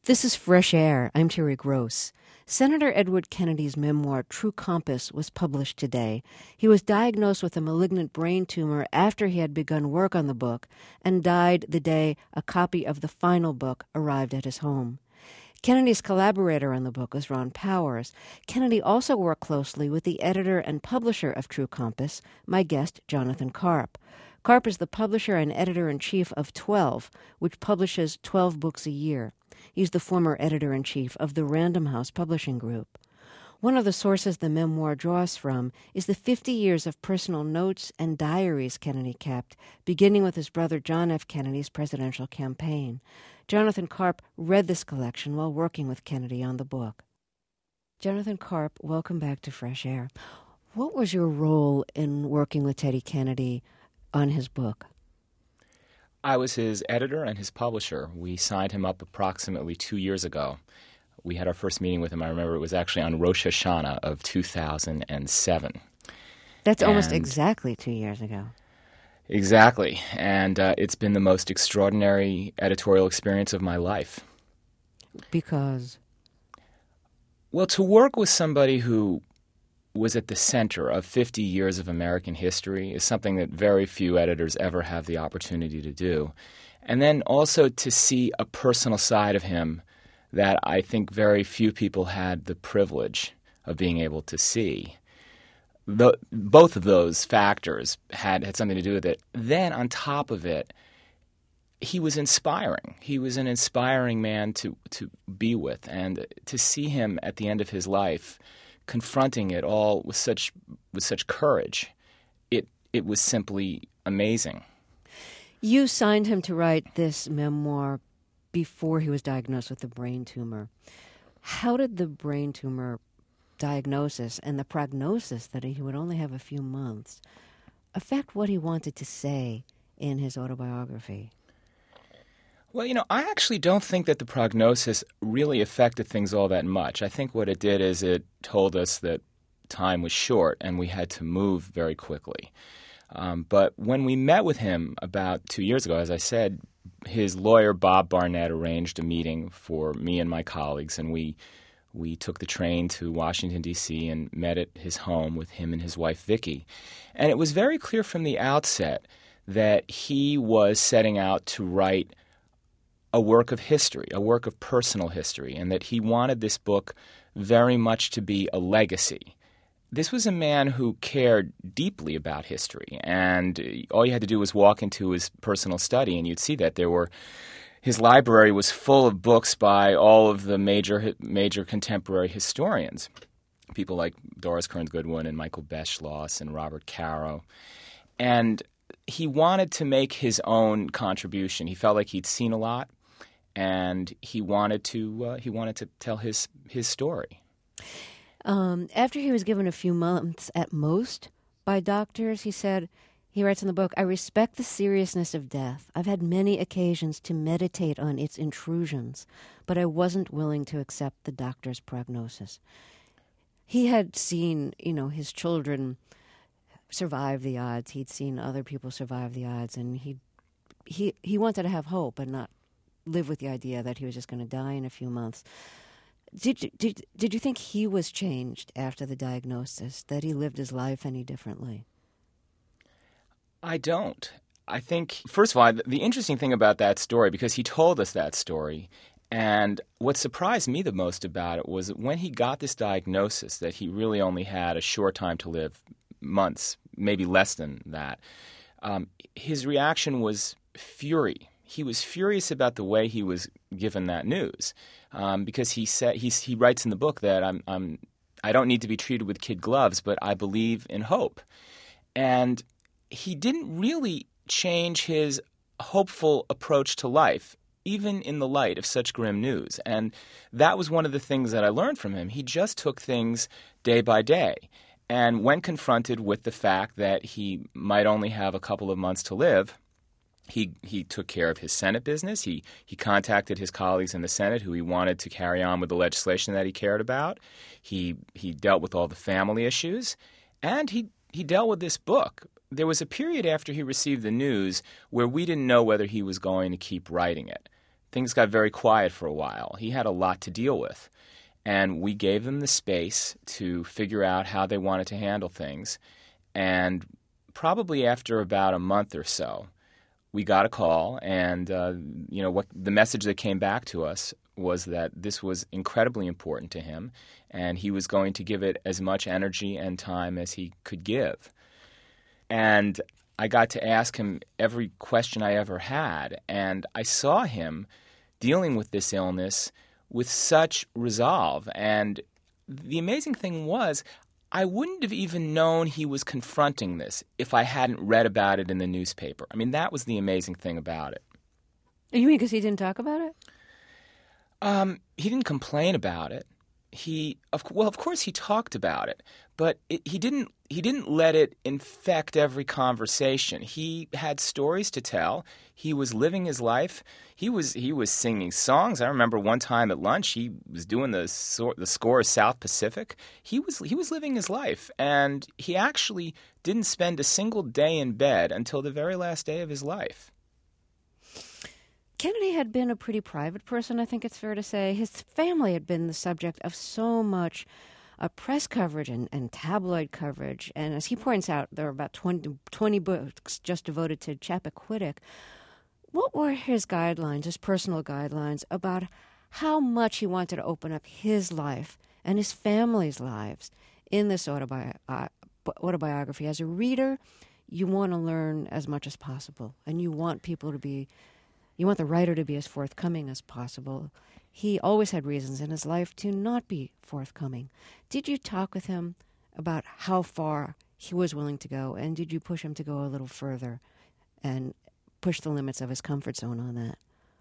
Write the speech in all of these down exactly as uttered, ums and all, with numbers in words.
This is Fresh Air. I'm Terry Gross. Senator Edward Kennedy's memoir, True Compass, was published today. He was diagnosed with a malignant brain tumor after he had begun work on the book and died the day a copy of the final book arrived at his home. Kennedy's collaborator on the book was Ron Powers. Kennedy also worked closely with the editor and publisher of True Compass, my guest, Jonathan Karp. Karp is the publisher and editor-in-chief of twelve, which publishes twelve books a year. He's the former editor-in-chief of the Random House Publishing Group. One of the sources the memoir draws from is the fifty years of personal notes and diaries Kennedy kept, beginning with his brother John F. Kennedy's presidential campaign. Jonathan Karp read this collection while working with Kennedy on the book. Jonathan Karp, welcome back to Fresh Air. What was your role in working with Teddy Kennedy on his book? I was his editor and his publisher. We signed him up approximately two years ago. We had our first meeting with him. I remember it was actually on Rosh Hashanah of two thousand seven. That's and almost exactly two years ago. Exactly. And uh, it's been the most extraordinary editorial experience of my life. Because? Well, to work with somebody who was at the center of fifty years of American history is something that very few editors ever have the opportunity to do. And then also to see a personal side of him that I think very few people had the privilege of being able to see. The, both of those factors had, had something to do with it. Then on top of it, he was inspiring. He was an inspiring man to, to be with. And to see him at the end of his life confronting it all with such with such courage, it it was simply amazing. You signed him to write this memoir before he was diagnosed with a brain tumor. How did the brain tumor diagnosis and the prognosis that he would only have a few months affect what he wanted to say in his autobiography? Well, you know, I actually don't think that the prognosis really affected things all that much. I think what it did is it told us that time was short and we had to move very quickly. Um, but when we met with him about two years ago, as I said, his lawyer, Bob Barnett, arranged a meeting for me and my colleagues, and we we took the train to Washington, D C and met at his home with him and his wife, Vicki. And it was very clear from the outset that he was setting out to write a work of history, a work of personal history, and that he wanted this book very much to be a legacy. This was a man who cared deeply about history, and all you had to do was walk into his personal study, and you'd see that there were his library was full of books by all of the major major contemporary historians, people like Doris Kearns Goodwin and Michael Beschloss and Robert Caro, and he wanted to make his own contribution. He felt like he'd seen a lot, and he wanted to uh, he wanted to tell his his story. Um, after he was given a few months at most by doctors, he said, he writes in the book, "I respect the seriousness of death. I've had many occasions to meditate on its intrusions, but I wasn't willing to accept the doctor's prognosis." He had seen, you know, his children survive the odds. He'd seen other people survive the odds, and he he he wanted to have hope and not live with the idea that he was just going to die in a few months. Did you, did, did you think he was changed after the diagnosis, that he lived his life any differently? I don't. I think, first of all, the interesting thing about that story, because he told us that story, and what surprised me the most about it was that when he got this diagnosis that he really only had a short time to live, months, maybe less than that, um, his reaction was fury. He was furious about the way he was given that news, um, because he said he he writes in the book that I'm I'm I don't need to be treated with kid gloves, but I believe in hope, and he didn't really change his hopeful approach to life, even in the light of such grim news. And that was one of the things that I learned from him. He just took things day by day, and when confronted with the fact that he might only have a couple of months to live, He he took care of his Senate business. He he contacted his colleagues in the Senate who he wanted to carry on with the legislation that he cared about. He he dealt with all the family issues, and he he dealt with this book. There was a period after he received the news where we didn't know whether he was going to keep writing it. things got very quiet for a while. He had a lot to deal with. And we gave them the space to figure out how they wanted to handle things. And probably after about a month or so, we got a call, and uh, you know what the message that came back to us was that this was incredibly important to him, and he was going to give it as much energy and time as he could give. And I got to ask him every question I ever had, and I saw him dealing with this illness with such resolve. And the amazing thing was, I wouldn't have even known he was confronting this if I hadn't read about it in the newspaper. I mean, that was the amazing thing about it. You mean because he didn't talk about it? Um, he didn't complain about it. He, of, well, of course he talked about it, but it, he didn't. He didn't let it infect every conversation. He had stories to tell. He was living his life. He was he was singing songs. I remember one time at lunch, he was doing the so, the score of South Pacific. He was he was living his life, and he actually didn't spend a single day in bed until the very last day of his life. Kennedy had been a pretty private person, I think it's fair to say. His family had been the subject of so much uh, press coverage and, and tabloid coverage. And as he points out, there are about twenty, twenty books just devoted to Chappaquiddick. What were his guidelines, his personal guidelines, about how much he wanted to open up his life and his family's lives in this autobi- uh, autobiography? As a reader, you want to learn as much as possible, and you want people to be... You want the writer to be as forthcoming as possible. He always had reasons in his life to not be forthcoming. Did you talk with him about how far he was willing to go, and did you push him to go a little further and push the limits of his comfort zone on that?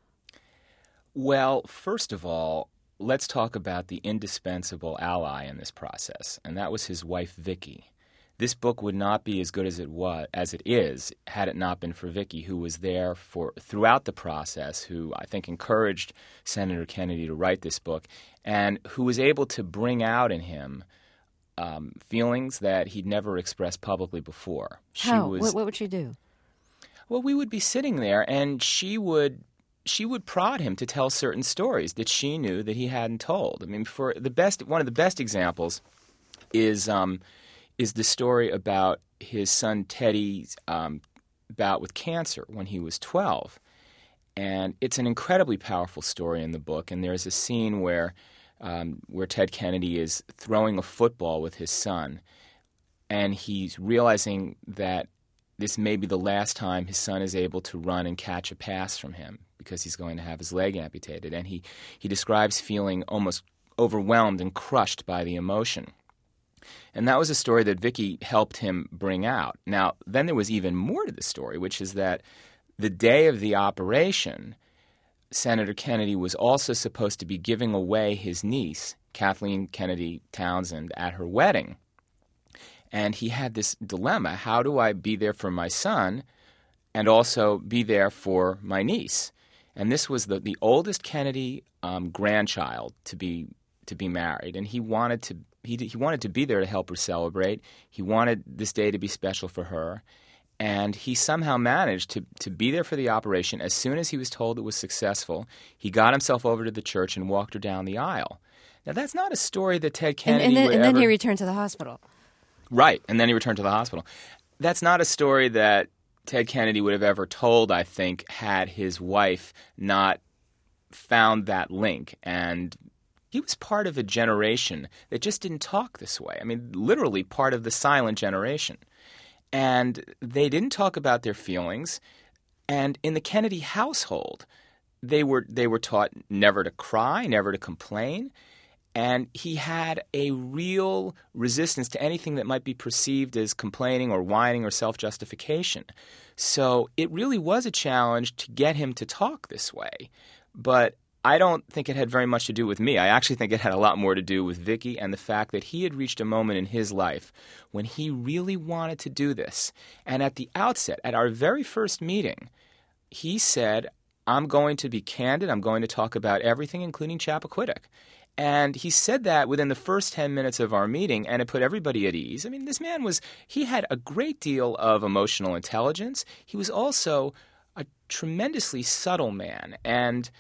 Well, first of all, let's talk about the indispensable ally in this process, and that was his wife, Vicki. This book would not be as good as it was, as it is, had it not been for Vicki, who was there for throughout the process, who I think encouraged Senator Kennedy to write this book, and who was able to bring out in him um, feelings that he'd never expressed publicly before. She How? Was, what, what would she do? Well, we would be sitting there, and she would she would prod him to tell certain stories that she knew that he hadn't told. I mean, for the best, one of the best examples is. Um, is the story about his son Teddy's um, bout with cancer when he was twelve. And it's an incredibly powerful story in the book, and there's a scene where um, where Ted Kennedy is throwing a football with his son, and he's realizing that this may be the last time his son is able to run and catch a pass from him because he's going to have his leg amputated. And he, he describes feeling almost overwhelmed and crushed by the emotion. And that was a story that Vicki helped him bring out. Now, then there was even more to the story, which is that the day of the operation, Senator Kennedy was also supposed to be giving away his niece, Kathleen Kennedy Townsend, at her wedding. And he had this dilemma: how do I be there for my son and also be there for my niece? And this was the, the oldest Kennedy um, grandchild to be to be married, and he wanted to he he wanted to be there to help her celebrate. He wanted this day to be special for her, and he somehow managed to to be there for the operation. As soon as he was told it was successful, he got himself over to the church and walked her down the aisle. Now, that's not a story that Ted Kennedy and, and then, would and then ever... he returned to the hospital. Right, and then he returned to the hospital. That's not a story that Ted Kennedy would have ever told, I think, had his wife not found that link. And he was part of a generation that just didn't talk this way. I mean, literally part of the silent generation. And they didn't talk about their feelings. And in the Kennedy household, they were they were taught never to cry, never to complain. And he had a real resistance to anything that might be perceived as complaining or whining or self-justification. So it really was a challenge to get him to talk this way. But I don't think it had very much to do with me. I actually think it had a lot more to do with Vicki and the fact that he had reached a moment in his life when he really wanted to do this. And at the outset, at our very first meeting, he said, I'm going to be candid. I'm going to talk about everything, including Chappaquiddick. And he said that within the first ten minutes of our meeting, and it put everybody at ease. I mean, this man was – he had a great deal of emotional intelligence. He was also a tremendously subtle man. And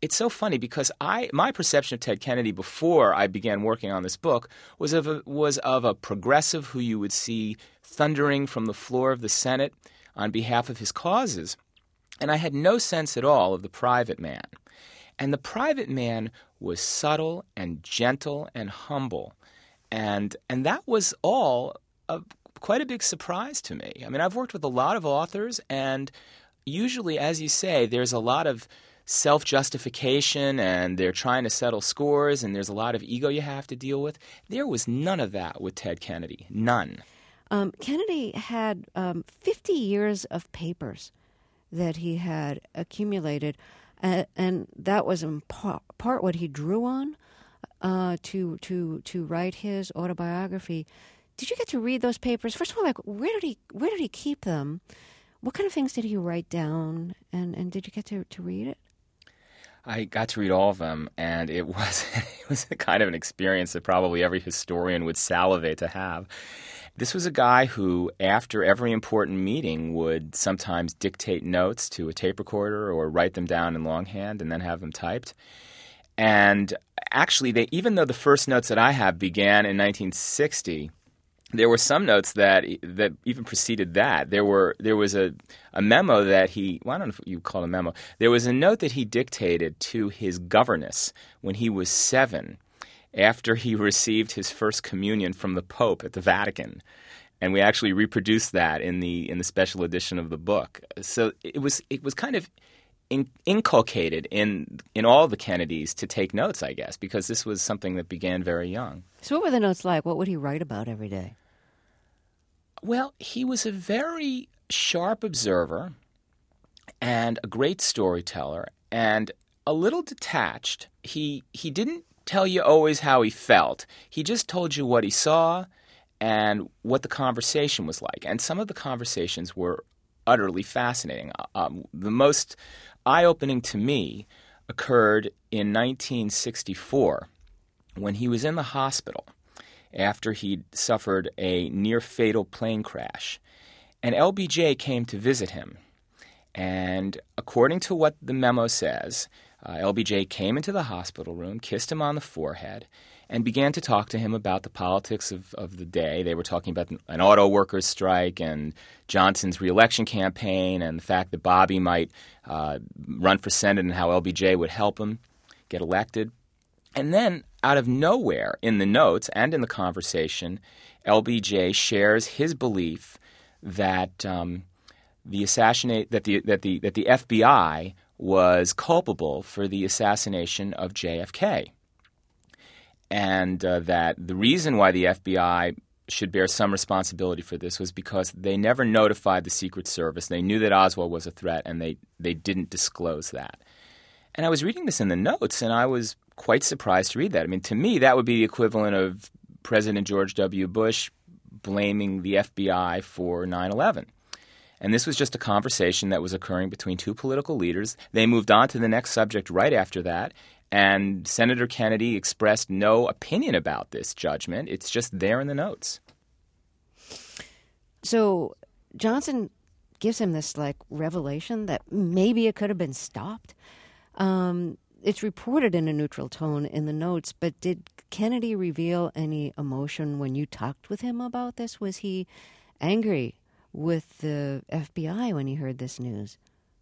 it's so funny because I my perception of Ted Kennedy before I began working on this book was of a, was of a progressive who you would see thundering from the floor of the Senate on behalf of his causes. And I had no sense at all of the private man. And the private man was subtle and gentle and humble. And and that was all a, quite a big surprise to me. I mean, I've worked with a lot of authors, and usually, as you say, there's a lot of self-justification, and they're trying to settle scores, and there's a lot of ego you have to deal with. There was none of that with Ted Kennedy. None. Um, Kennedy had um, fifty years of papers that he had accumulated, uh, and that was in part, part what he drew on uh, to to to write his autobiography. Did you get to read those papers? First of all, like where did he where did he keep them? What kind of things did he write down, and, and did you get to, to read it? I got to read all of them, and it was it was a kind of an experience that probably every historian would salivate to have. This was a guy who, after every important meeting, would sometimes dictate notes to a tape recorder or write them down in longhand and then have them typed. And actually, they, even though the first notes that I have began in nineteen sixty, there were some notes that that even preceded that. There were there was a, a memo that he well, I don't know if you call it a memo. There was a note that he dictated to his governess when he was seven, after he received his first communion from the Pope at the Vatican. And we actually reproduced that in the in the special edition of the book. So it was it was kind of in, inculcated in in all the Kennedys to take notes, I guess, because this was something that began very young. So what were the notes like? What would he write about every day? Well, he was a very sharp observer and a great storyteller and a little detached. He he didn't tell you always how he felt. He just told you what he saw and what the conversation was like. And some of the conversations were utterly fascinating. Um, the most eye-opening to me occurred in nineteen sixty-four when he was in the hospital after he'd suffered a near-fatal plane crash. And L B J came to visit him. And according to what the memo says, uh, L B J came into the hospital room, kissed him on the forehead, and began to talk to him about the politics of, of the day. They were talking about an auto workers' strike and Johnson's reelection campaign and the fact that Bobby might uh, run for Senate and how L B J would help him get elected. And then, out of nowhere, in the notes and in the conversation, L B J shares his belief that um, the assassinate that the that the that the F B I was culpable for the assassination of J F K, and uh, that the reason why the F B I should bear some responsibility for this was because they never notified the Secret Service. They knew that Oswald was a threat, and they they didn't disclose that. And I was reading this in the notes, and I was quite surprised to read that. I mean, to me, that would be the equivalent of President George W. Bush blaming the F B I for nine eleven. And this was just a conversation that was occurring between two political leaders. They moved on to the next subject right after that, and Senator Kennedy expressed no opinion about this judgment. It's just there in the notes. So Johnson gives him this, like, revelation that maybe it could have been stopped. Um, it's reported in a neutral tone in the notes, but did Kennedy reveal any emotion when you talked with him about this? Was he angry with the F B I when he heard this news?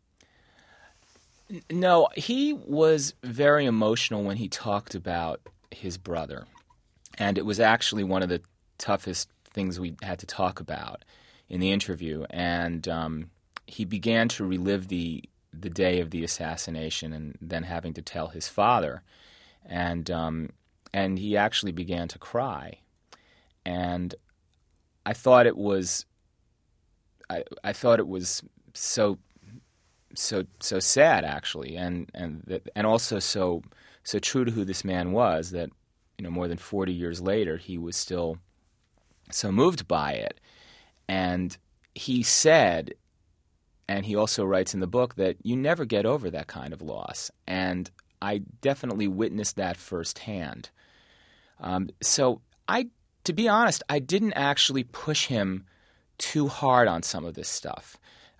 No, he was very emotional when he talked about his brother. And it was actually one of the toughest things we had to talk about in the interview. And um, he began to relive the the day of the assassination and then having to tell his father. And um, and he actually began to cry. And I thought it was I, I thought it was so so so sad, actually, and and that, and also so so true to who this man was, that, you know, more than forty years later he was still so moved by it. And he said, and he also writes in the book, that you never get over that kind of loss. And I definitely witnessed that firsthand. Um, so I, to be honest, I didn't actually push him too hard on some of this stuff.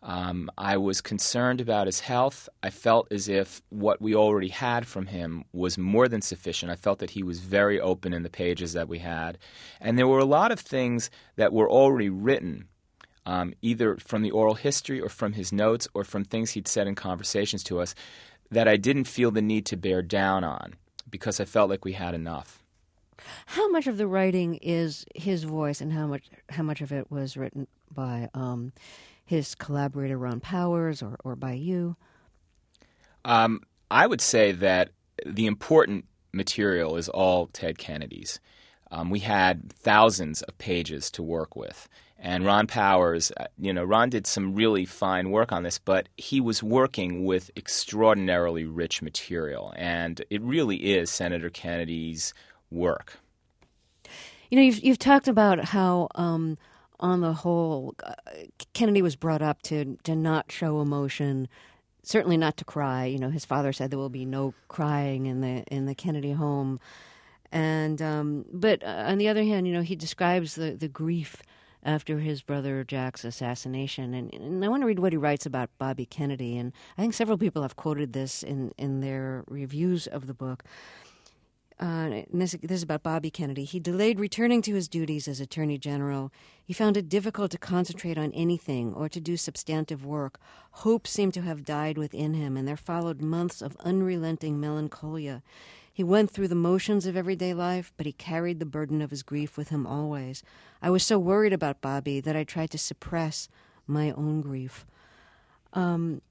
Um, I was concerned about his health. I felt as if what we already had from him was more than sufficient. I felt that he was very open in the pages that we had. And there were a lot of things that were already written, um, either from the oral history or from his notes or from things he'd said in conversations to us, that I didn't feel the need to bear down on because I felt like we had enough. How much of the writing is his voice, and how much how much of it was written by um, his collaborator Ron Powers or, or by you? Um, I would say that the important material is all Ted Kennedy's. Um, we had thousands of pages to work with. And Ron Powers, uh, you know, Ron did some really fine work on this, but he was working with extraordinarily rich material. And it really is Senator Kennedy's work. You know, you've, you've talked about how, um, on the whole, uh, Kennedy was brought up to, to not show emotion, certainly not to cry. You know, his father said there will be no crying in the in the Kennedy home. And um, but uh, on the other hand, you know, he describes the, the grief after his brother Jack's assassination. And, and I want to read what he writes about Bobby Kennedy. And I think several people have quoted this in, in their reviews of the book. Uh, and this, this is about Bobby Kennedy. He delayed returning to his duties as Attorney General. He found it difficult to concentrate on anything or to do substantive work. Hope seemed to have died within him, and there followed months of unrelenting melancholia. He went through the motions of everyday life, but he carried the burden of his grief with him always. I was so worried about Bobby that I tried to suppress my own grief. Um,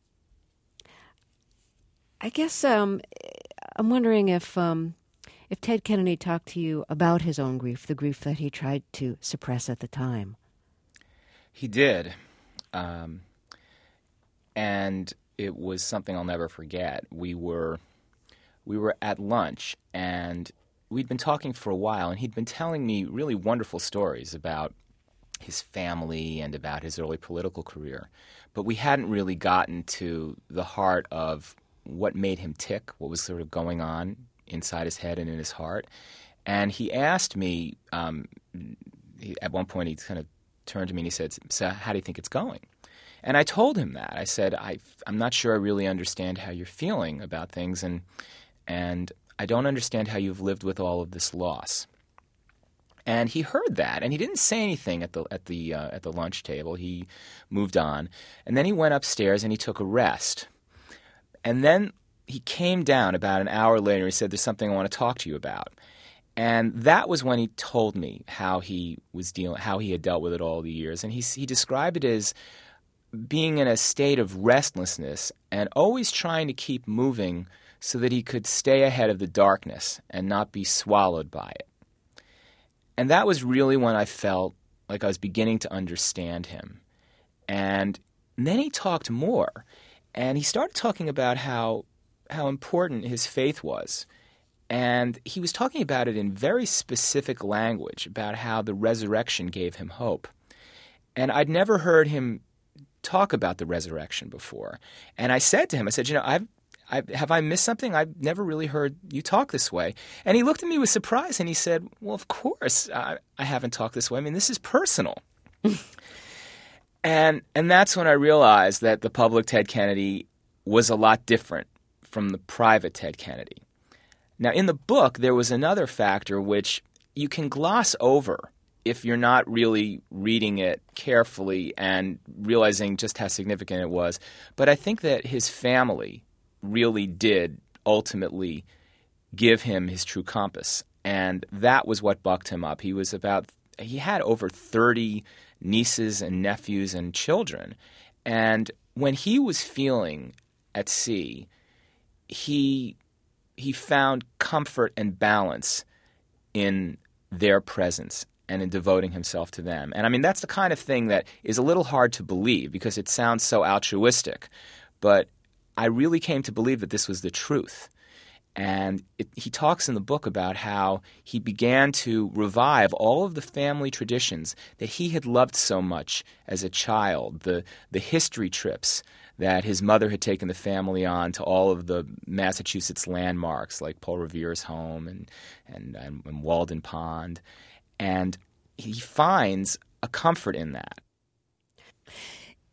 I guess um, I'm wondering if um, if Ted Kennedy talked to you about his own grief, the grief that he tried to suppress at the time. He did. Um, and it was something I'll never forget. We were we were at lunch, and we'd been talking for a while, and he'd been telling me really wonderful stories about his family and about his early political career. But we hadn't really gotten to the heart of what made him tick, what was sort of going on inside his head and in his heart. And he asked me, um, he, at one point he kind of turned to me and he said, "So how do you think it's going?" And I told him that. I said, I, I'm not sure I really understand how you're feeling about things, and and I don't understand how you've lived with all of this loss. And he heard that, and he didn't say anything at the at the uh, at the lunch table. He moved on, and then he went upstairs and he took a rest. And then he came down about an hour later and he said, "There's something I want to talk to you about." And that was when he told me how he was dealing, how he had dealt with it all the years. And he he described it as being in a state of restlessness and always trying to keep moving so that he could stay ahead of the darkness and not be swallowed by it. And that was really when I felt like I was beginning to understand him. And then he talked more. And he started talking about how how important his faith was. And he was talking about it in very specific language, about how the resurrection gave him hope. And I'd never heard him talk about the resurrection before. And I said to him, I said, you know, I've, I've, have I missed something? I've never really heard you talk this way. And he looked at me with surprise and he said, well, of course, I, I haven't talked this way. I mean, this is personal. and and that's when I realized that the public Ted Kennedy was a lot different from the private Ted Kennedy. Now, in the book, there was another factor which you can gloss over if you're not really reading it carefully and realizing just how significant it was. But I think that his family really did ultimately give him his true compass. And that was what bucked him up. He was about he had over thirty nieces and nephews and children. And when he was feeling at sea, he he found comfort and balance in their presence and in devoting himself to them. And I mean, that's the kind of thing that is a little hard to believe because it sounds so altruistic. But I really came to believe that this was the truth. And it, he talks in the book about how he began to revive all of the family traditions that he had loved so much as a child, the the history trips that his mother had taken the family on to all of the Massachusetts landmarks like Paul Revere's home and, and, and, and Walden Pond. And he finds a comfort in that.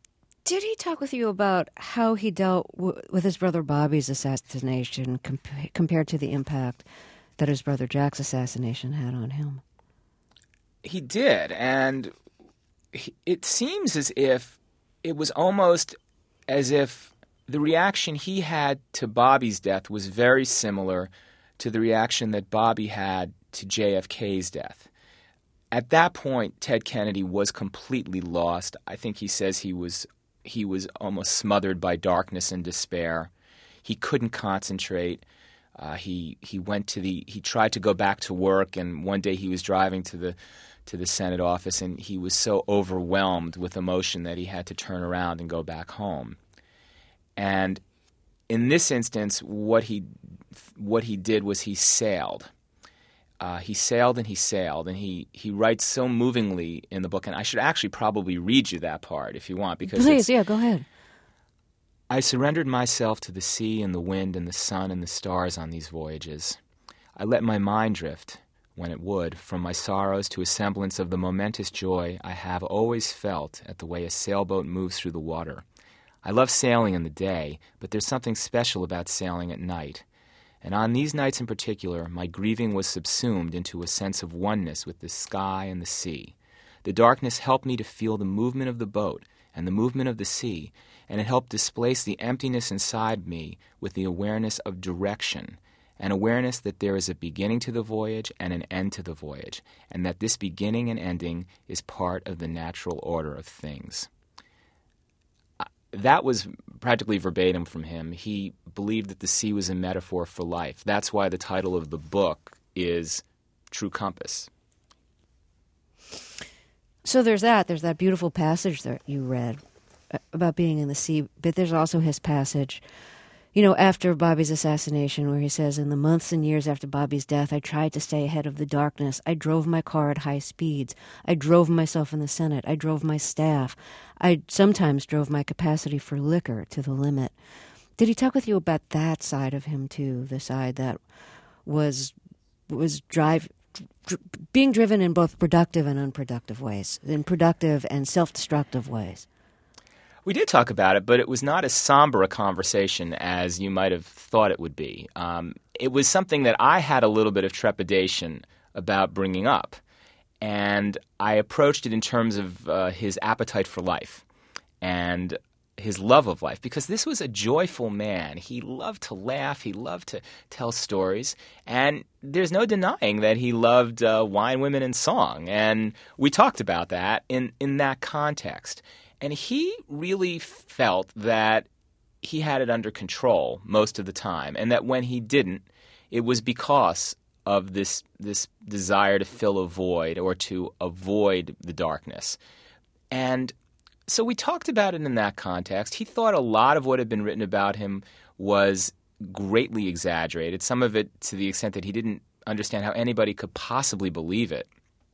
Did he talk with you about how he dealt w- with his brother Bobby's assassination compa- compared to the impact that his brother Jack's assassination had on him? He did, and he, it seems as if it was almost as if the reaction he had to Bobby's death was very similar to the reaction that Bobby had to J F K's death. At that point, Ted Kennedy was completely lost. I think he says he was he was almost smothered by darkness and despair. He couldn't concentrate. Uh, he he went to the he tried to go back to work, and one day he was driving to the to the Senate office, and he was so overwhelmed with emotion that he had to turn around and go back home. And in this instance, what he what he did was he sailed. Uh, he sailed and he sailed, and he, he writes so movingly in the book, and I should actually probably read you that part if you want. Because Please, yeah, go ahead. I surrendered myself to the sea and the wind and the sun and the stars on these voyages. I let my mind drift, when it would, from my sorrows to a semblance of the momentous joy I have always felt at the way a sailboat moves through the water. I love sailing in the day, but there's something special about sailing at night. And on these nights in particular, my grieving was subsumed into a sense of oneness with the sky and the sea. The darkness helped me to feel the movement of the boat and the movement of the sea, and it helped displace the emptiness inside me with the awareness of direction, an awareness that there is a beginning to the voyage and an end to the voyage, and that this beginning and ending is part of the natural order of things. That was practically verbatim from him. He believed that the sea was a metaphor for life. That's why the title of the book is True Compass. So there's that. There's that beautiful passage that you read about being in the sea, but there's also his passage, you know, after Bobby's assassination, where he says, in the months and years after Bobby's death, I tried to stay ahead of the darkness. I drove my car at high speeds. I drove myself in the Senate. I drove my staff. I sometimes drove my capacity for liquor to the limit. Did he talk with you about that side of him, too, the side that was was drive, dr- being driven in both productive and unproductive ways, in productive and self-destructive ways? We did talk about it, but it was not as somber a conversation as you might have thought it would be. Um, it was something that I had a little bit of trepidation about bringing up, and I approached it in terms of uh, his appetite for life and his love of life, because this was a joyful man. He loved to laugh. He loved to tell stories, and there's no denying that he loved uh, wine, women, and song, and we talked about that in, in that context. And he really felt that he had it under control most of the time, and that when he didn't, it was because of this this desire to fill a void or to avoid the darkness. And so we talked about it in that context. He thought a lot of what had been written about him was greatly exaggerated, some of it to the extent that he didn't understand how anybody could possibly believe it.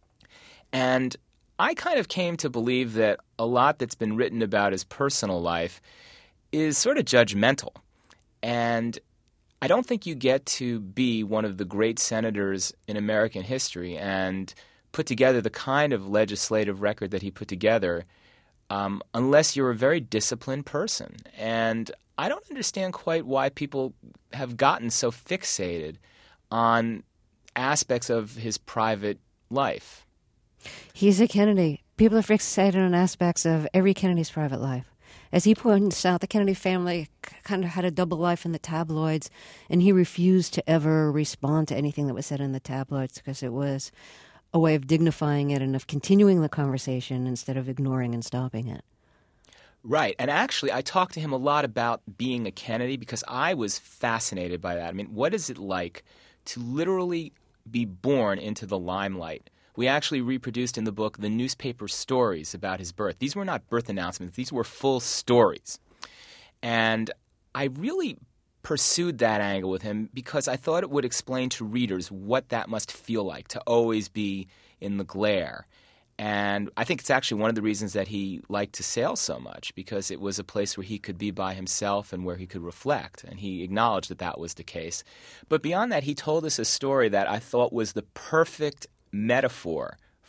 And I kind of came to believe that a lot that's been written about his personal life is sort of judgmental. And I don't think you get to be one of the great senators in American history and put together the kind of legislative record that he put together um, unless you're a very disciplined person. And I don't understand quite why people have gotten so fixated on aspects of his private life. He's a Kennedy. People are fixated on aspects of every Kennedy's private life. As he points out, the Kennedy family kind of had a double life in the tabloids, and he refused to ever respond to anything that was said in the tabloids because it was a way of dignifying it and of continuing the conversation instead of ignoring and stopping it. Right. And actually, I talked to him a lot about being a Kennedy because I was fascinated by that. I mean, what is it like to literally be born into the limelight? We actually reproduced in the book the newspaper stories about his birth. These were not birth announcements. These were full stories. And I really pursued that angle with him because I thought it would explain to readers what that must feel like to always be in the glare. And I think it's actually one of the reasons that he liked to sail so much, because it was a place where he could be by himself and where he could reflect. And he acknowledged that that was the case. But beyond that, he told us a story that I thought was the perfect metaphor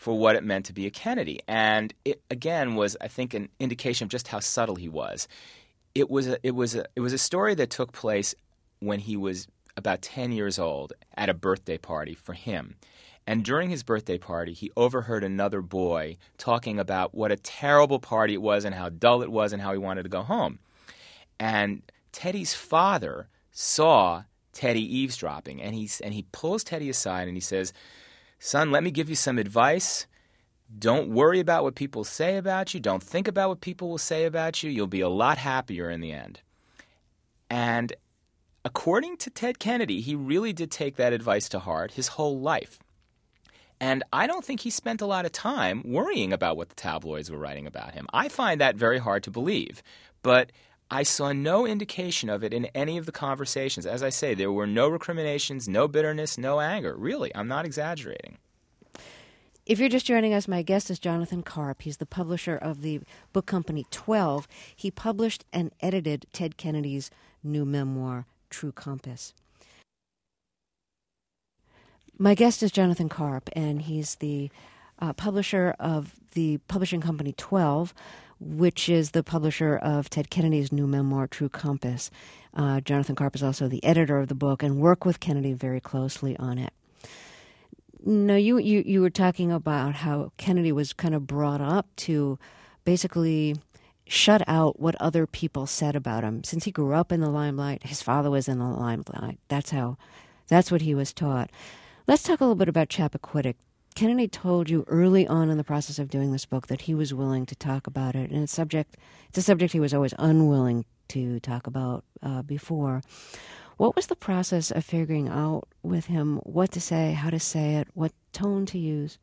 for what it meant to be a Kennedy. And it, again, was, I think, an indication of just how subtle he was. It was a, it was a, it was a story that took place when he was about ten years old at a birthday party for him. And during his birthday party, he overheard another boy talking about what a terrible party it was and how dull it was and how he wanted to go home. And Teddy's father saw Teddy eavesdropping, and he, and he pulls Teddy aside and he says, "Son, let me give you some advice. Don't worry about what people say about you. Don't think about what people will say about you. You'll be a lot happier in the end." And according to Ted Kennedy, he really did take that advice to heart his whole life. And I don't think he spent a lot of time worrying about what the tabloids were writing about him. I find that very hard to believe. But I saw no indication of it in any of the conversations. As I say, there were no recriminations, no bitterness, no anger. Really, I'm not exaggerating. If you're just joining us, my guest is Jonathan Karp. He's the publisher of the book company twelve. He published and edited Ted Kennedy's new memoir, True Compass. My guest is Jonathan Karp, and he's the uh, publisher of the publishing company twelve, which is the publisher of Ted Kennedy's new memoir, True Compass. Uh, Jonathan Karp is also the editor of the book and worked with Kennedy very closely on it. No, you, you, you were talking about how Kennedy was kind of brought up to basically shut out what other people said about him. Since he grew up in the limelight, his father was in the limelight. That's how, that's what he was taught. Let's talk a little bit about Chappaquiddick. Kennedy told you early on in the process of doing this book that he was willing to talk about it, and it's subject, it's a subject he was always unwilling to talk about uh, before. What was the process of figuring out with him what to say, how to say it, what tone to use?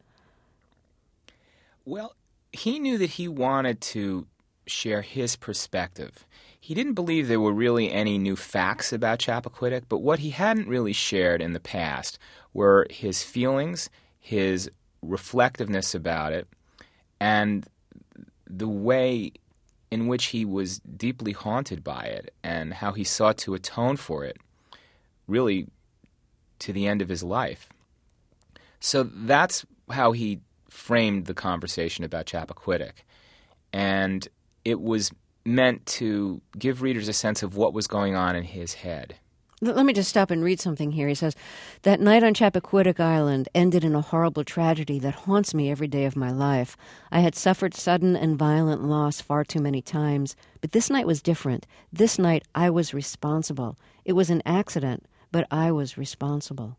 Well, he knew that he wanted to share his perspective. He didn't believe there were really any new facts about Chappaquiddick, but what he hadn't really shared in the past were his feelings, his reflectiveness about it, and the way in which he was deeply haunted by it and how he sought to atone for it, really to the end of his life. So that's how he framed the conversation about Chappaquiddick. And it was meant to give readers a sense of what was going on in his head. Let me just stop and read something here. He says, "That night on Chappaquiddick Island ended in a horrible tragedy that haunts me every day of my life. I had suffered sudden and violent loss far too many times, but this night was different. This night I was responsible. It was an accident, but I was responsible."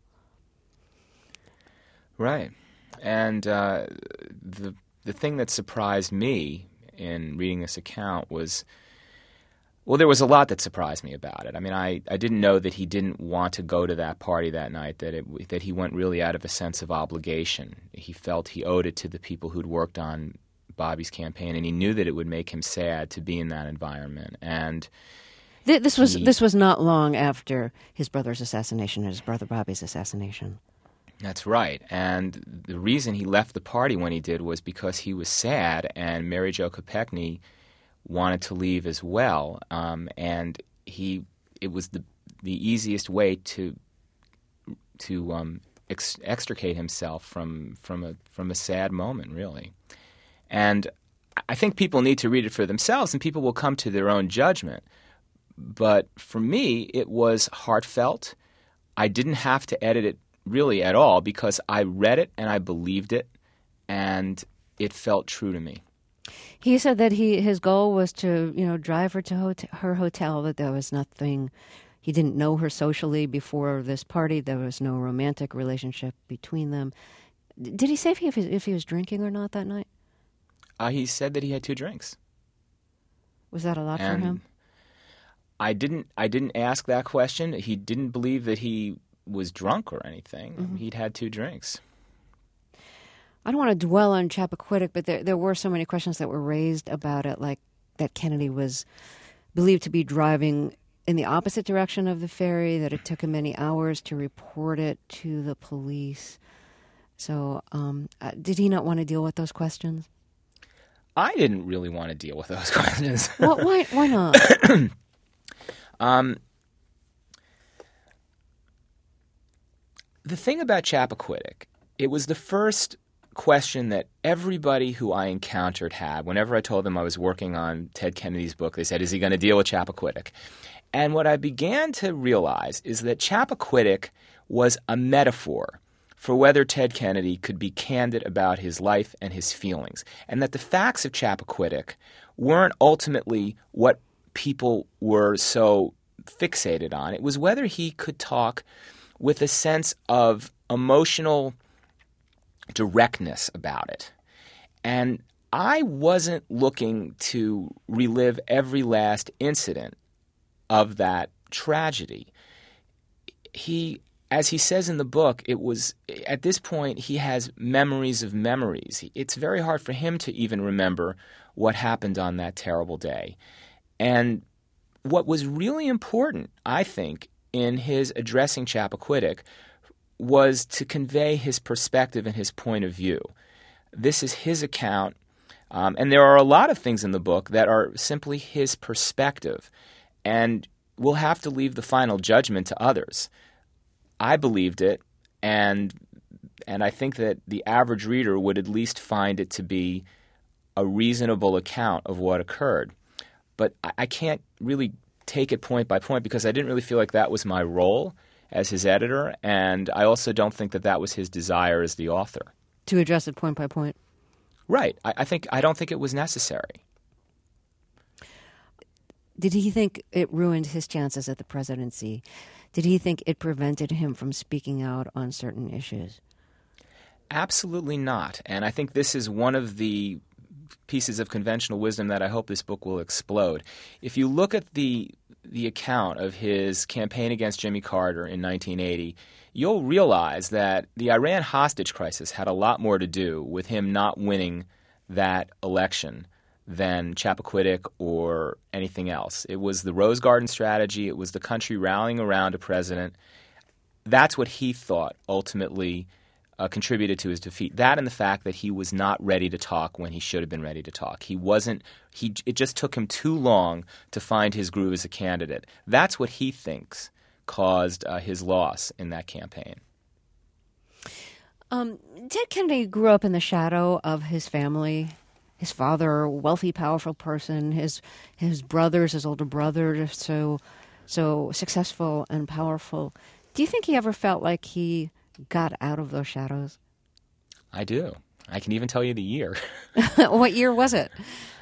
Right. And uh, the the thing that surprised me in reading this account was, well, there was a lot that surprised me about it. I mean, I, I didn't know that he didn't want to go to that party that night, that it, that he went really out of a sense of obligation. He felt he owed it to the people who'd worked on Bobby's campaign, and he knew that it would make him sad to be in that environment. And Th- this was he, this was not long after his brother's assassination, his brother Bobby's assassination. That's right. And the reason he left the party when he did was because he was sad, and Mary Jo Kopechne wanted to leave as well. Um, and he, it was the the easiest way to to um, ex- extricate himself from from a from a sad moment, really. And I think people need to read it for themselves, and people will come to their own judgment. But for me, it was heartfelt. I didn't have to edit it really at all because I read it and I believed it, and it felt true to me. He said that he his goal was to, you know, drive her to hot- her hotel, that there was nothing, he didn't know her socially before this party, there was no romantic relationship between them. D- did he say if he, if he, if he was drinking or not that night? Uh, he said that he had two drinks. Was that a lot and for him? I didn't I didn't ask that question. He didn't believe that he was drunk or anything. Mm-hmm. He'd had two drinks. I don't want to dwell on Chappaquiddick, but there there were so many questions that were raised about it, like that Kennedy was believed to be driving in the opposite direction of the ferry, that it took him many hours to report it to the police. So um, uh, did he not want to deal with those questions? I didn't really want to deal with those questions. Well, why, why not? um, the thing about Chappaquiddick, it was the first question that everybody who I encountered had. Whenever I told them I was working on Ted Kennedy's book, they said, is he going to deal with Chappaquiddick? And what I began to realize is that Chappaquiddick was a metaphor for whether Ted Kennedy could be candid about his life and his feelings, and that the facts of Chappaquiddick weren't ultimately what people were so fixated on. It was whether he could talk with a sense of emotional directness about it. And I wasn't looking to relive every last incident of that tragedy. He, as he says in the book, it was at this point he has memories of memories. It's very hard for him to even remember what happened on that terrible day. And what was really important, I think, in his addressing Chappaquiddick was to convey his perspective and his point of view. This is his account, um, and there are a lot of things in the book that are simply his perspective, and we'll have to leave the final judgment to others. I believed it, and and I think that the average reader would at least find it to be a reasonable account of what occurred. But I, I can't really take it point by point because I didn't really feel like that was my role as his editor, and I also don't think that that was his desire as the author. To address it point by point? Right. I, I think I don't think it was necessary. Did he think it ruined his chances at the presidency? Did he think it prevented him from speaking out on certain issues? Absolutely not. And I think this is one of the pieces of conventional wisdom that I hope this book will explode. If you look at the the account of his campaign against Jimmy Carter in nineteen eighty, you'll realize that the Iran hostage crisis had a lot more to do with him not winning that election than Chappaquiddick or anything else. It was the Rose Garden strategy. It was the country rallying around a president. That's what he thought ultimately uh, contributed to his defeat. That and the fact that he was not ready to talk when he should have been ready to talk. He wasn't. He. It just took him too long to find his groove as a candidate. That's what he thinks caused uh, his loss in that campaign. Um, Ted Kennedy grew up in the shadow of his family. His father, a wealthy, powerful person. His his brothers, his older brother, so so successful and powerful. Do you think he ever felt like he got out of those shadows? I do. I can even tell you the year. What year was it?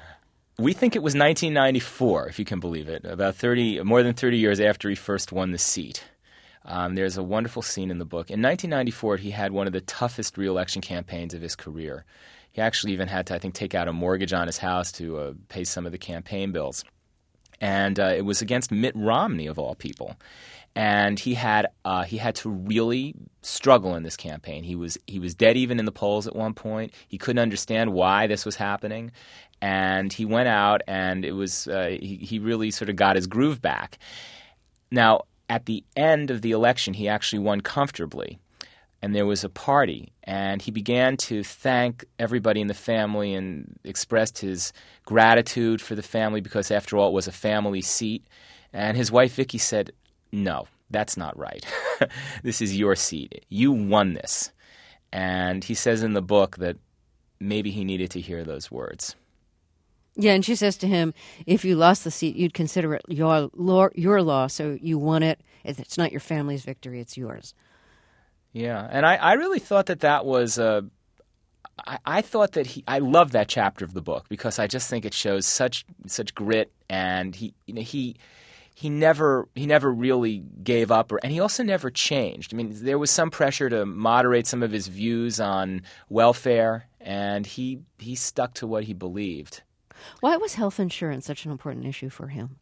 We think it was nineteen ninety-four, if you can believe it, about thirty, more than thirty years after he first won the seat. Um, there's a wonderful scene in the book. In nineteen ninety-four, he had one of the toughest re-election campaigns of his career. He actually even had to, I think, take out a mortgage on his house to uh, pay some of the campaign bills. And uh, it was against Mitt Romney, of all people. And he had uh, he had to really struggle in this campaign. He was he was dead even in the polls at one point. He couldn't understand why this was happening. And he went out, and it was uh, he, he really sort of got his groove back. Now, at the end of the election, he actually won comfortably. And there was a party, and he began to thank everybody in the family and expressed his gratitude for the family because, after all, it was a family seat. And his wife, Vicky, said, no, that's not right. This is your seat. You won this. And he says in the book that maybe he needed to hear those words. Yeah, and she says to him, if you lost the seat, you'd consider it your, your loss, so you won it. It's not your family's victory, it's yours. Yeah, and I, I really thought that that was uh, I, I thought that he I love that chapter of the book because I just think it shows such such grit, and he you know, he he never he never really gave up, or and he also never changed. I mean, there was some pressure to moderate some of his views on welfare, and he he stuck to what he believed. Why was health insurance such an important issue for him?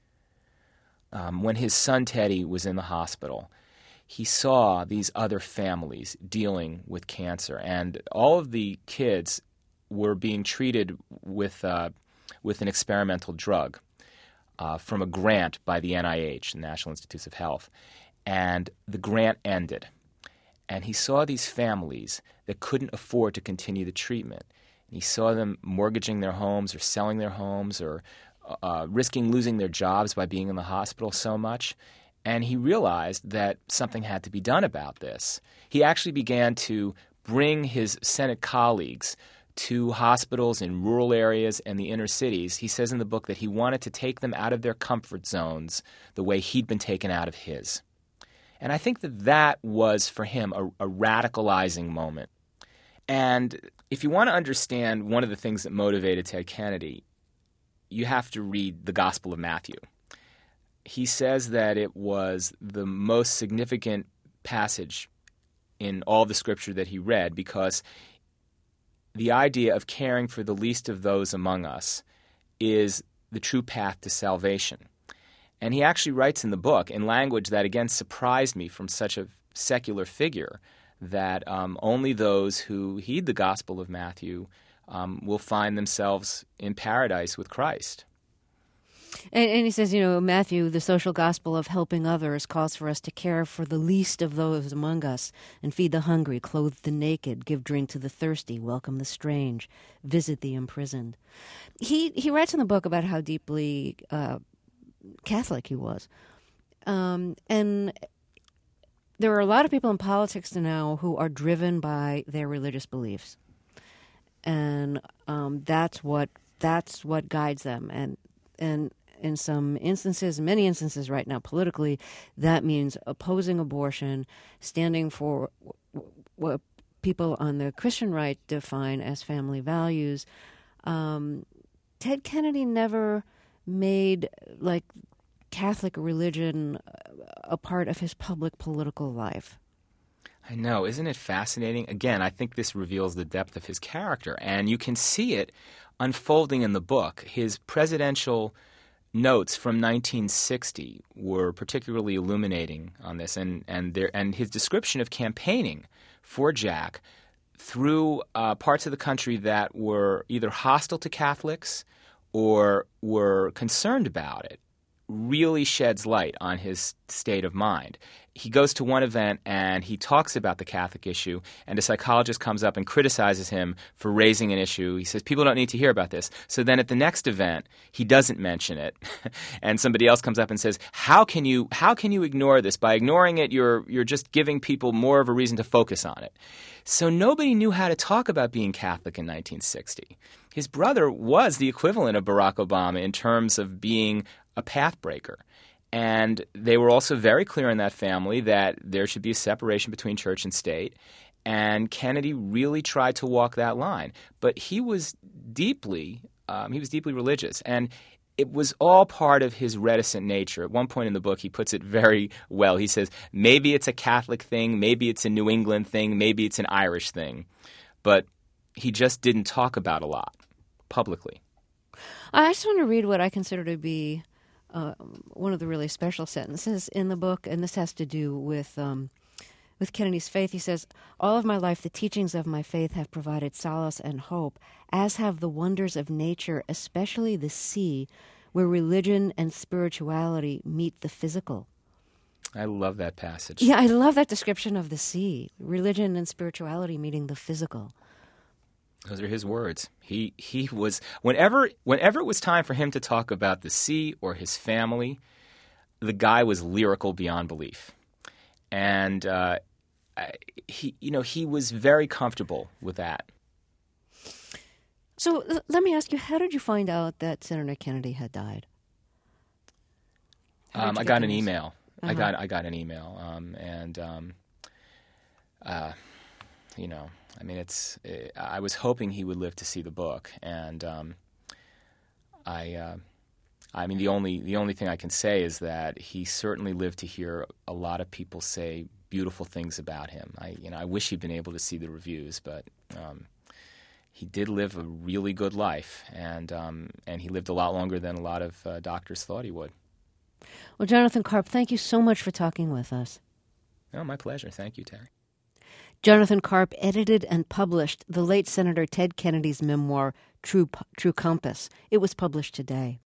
Um, when his son Teddy was in the hospital, he saw these other families dealing with cancer, and all of the kids were being treated with uh, with an experimental drug uh, from a grant by the N I H, the National Institutes of Health, and the grant ended. And he saw these families that couldn't afford to continue the treatment. And he saw them mortgaging their homes or selling their homes or uh, risking losing their jobs by being in the hospital so much. And he realized that something had to be done about this. He actually began to bring his Senate colleagues to hospitals in rural areas and the inner cities. He says in the book that he wanted to take them out of their comfort zones the way he'd been taken out of his. And I think that that was, for him, a, a radicalizing moment. And if you want to understand one of the things that motivated Ted Kennedy, you have to read the Gospel of Matthew. He says that it was the most significant passage in all the scripture that he read because the idea of caring for the least of those among us is the true path to salvation. And he actually writes in the book in language that, again, surprised me from such a secular figure, that um, only those who heed the Gospel of Matthew um, will find themselves in paradise with Christ. And, and he says, you know, Matthew, the social gospel of helping others, calls for us to care for the least of those among us and feed the hungry, clothe the naked, give drink to the thirsty, welcome the strange, visit the imprisoned. He he writes in the book about how deeply uh, Catholic he was. Um, and there are a lot of people in politics now who are driven by their religious beliefs. And um, that's what that's what guides them. And and in some instances, many instances right now politically, that means opposing abortion, standing for what people on the Christian right define as family values. Um, Ted Kennedy never made, like, Catholic religion a part of his public political life. I know. Isn't it fascinating? Again, I think this reveals the depth of his character, and you can see it unfolding in the book. His presidential notes from nineteen sixty were particularly illuminating on this, and and there and his description of campaigning for Jack through uh, parts of the country that were either hostile to Catholics or were concerned about it really sheds light on his state of mind. He goes to one event and he talks about the Catholic issue, and a psychologist comes up and criticizes him for raising an issue. He says, people don't need to hear about this. So then at the next event, he doesn't mention it. And somebody else comes up and says, how can you how can you ignore this? By ignoring it, you're you're just giving people more of a reason to focus on it. So nobody knew how to talk about being Catholic in nineteen sixty. His brother was the equivalent of Barack Obama in terms of being a pathbreaker. And they were also very clear in that family that there should be a separation between church and state. And Kennedy really tried to walk that line. But he was deeply um, he was deeply religious. And it was all part of his reticent nature. At one point in the book, he puts it very well. He says, maybe it's a Catholic thing, maybe it's a New England thing, maybe it's an Irish thing. But he just didn't talk about a lot publicly. I just want to read what I consider to be Uh, one of the really special sentences in the book, and this has to do with um, with Kennedy's faith. He says, all of my life, the teachings of my faith have provided solace and hope, as have the wonders of nature, especially the sea, where religion and spirituality meet the physical. I love that passage. Yeah, I love that description of the sea, religion and spirituality meeting the physical. Those are his words. He he was whenever whenever it was time for him to talk about the sea or his family, the guy was lyrical beyond belief, and uh, he you know he was very comfortable with that. So l- let me ask you, how did you find out that Senator Kennedy had died? Um, I got an email. Uh-huh. I got I got an email, um, and um, uh, you know. I mean, it's. It, I was hoping he would live to see the book, and um, I. Uh, I mean, the only the only thing I can say is that he certainly lived to hear a lot of people say beautiful things about him. I, you know, I wish he'd been able to see the reviews, but um, he did live a really good life, and um, and he lived a lot longer than a lot of uh, doctors thought he would. Well, Jonathan Karp, thank you so much for talking with us. Oh, my pleasure. Thank you, Terry. Jonathan Karp edited and published the late Senator Ted Kennedy's memoir, True, True Compass. It was published today.